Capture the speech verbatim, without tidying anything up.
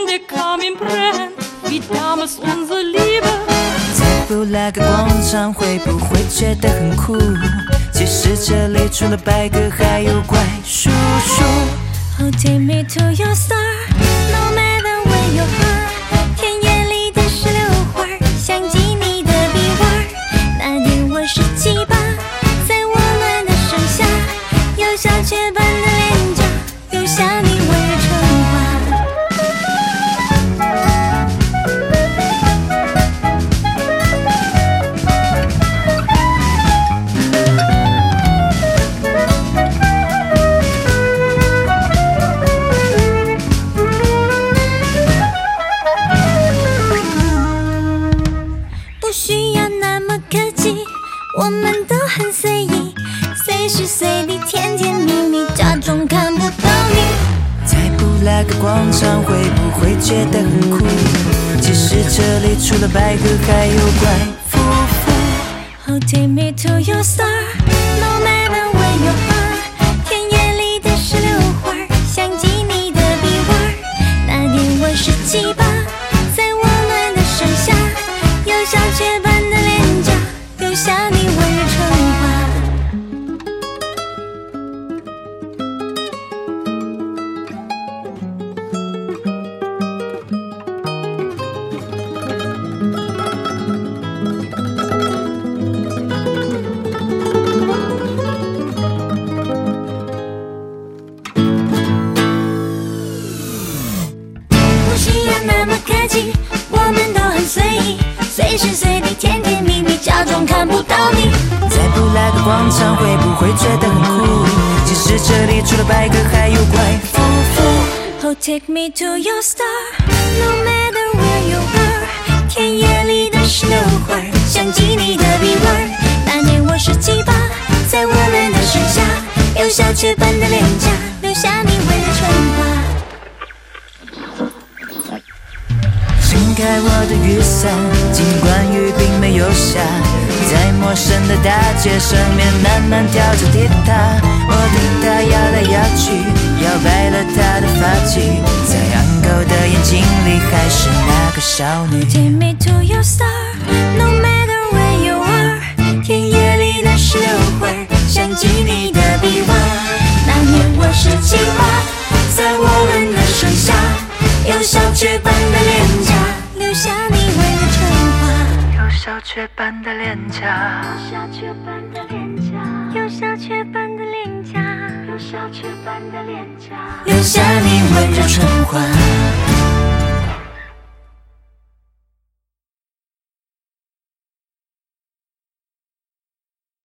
der Kamin brennt, wie damals unsere Liebe。 在布拉格广场会不会觉得很酷？其实这里除了白鸽，还有怪叔叔。 Oh, take me to your star, no matter where you are。田野里的石榴花，像极你的臂弯。那年我十七八，在我们的盛夏，有小雀斑的脸颊，留下你温热春花。不需要那么客气，我们都很随意，随时随地甜甜蜜蜜，假装看不到你。 在布拉格广场会不会觉得很酷？其实这里除了白鸽，还有怪夫妇。 Oh, take me to your star, no matter where you are。田野里的石榴花，像极你的臂弯。那年我十七八，在我们的盛夏，有小雀斑的脸颊，留下你温热春花。不需要那么客气，我们都很随意，随时随地甜甜蜜蜜，假装看不到你。 在布拉格广场会不会觉得很酷？其实这里除了白鸽，还有怪夫妇。 Oh, take me to your star, no matter where you are。田野里的石榴花，像极你的臂弯。那年我十七八，在我们的盛夏，有小雀斑的脸颊，留下你温热春花。 撑开我的雨伞，尽管雨并没有下，在陌生的大街上面喃喃跳着踢踏。我听她摇来摇去，摇摆了她的发髻，在昂高的眼睛里还是那个少女。 Take me to your star, no matter where you are。田野里的石榴花，像极你的臂弯。那年我十七八，在我们的盛夏，有小雀斑的脸颊，留下你温热春花。 有小雀斑的脸颊， 有小雀斑的脸颊，有小雀斑的脸颊，有小雀斑的脸颊， 留下你温热春花。